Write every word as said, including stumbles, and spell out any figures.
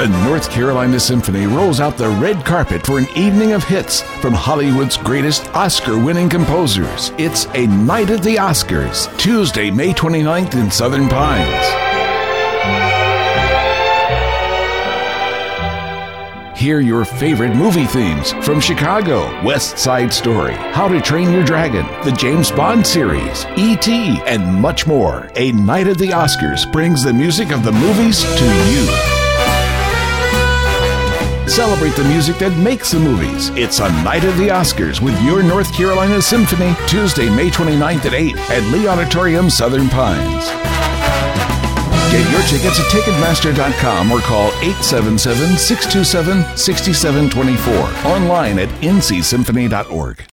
The North Carolina Symphony rolls out the red carpet for an evening of hits from Hollywood's greatest Oscar-winning composers. It's a night at the Oscars, Tuesday, May twenty-ninth in Southern Pines. Hear your favorite movie themes from Chicago, West Side Story, How to Train Your Dragon, the James Bond series, E T, and much more. A Night at the Oscars brings the music of the movies to you. Celebrate the music that makes the movies. It's a Night at the Oscars with your North Carolina Symphony, Tuesday, May twenty-ninth at eight at Lee Auditorium, Southern Pines. Get your tickets at Ticketmaster dot com or call eight seven seven, six two seven, six seven two four. Online at N C Symphony dot org.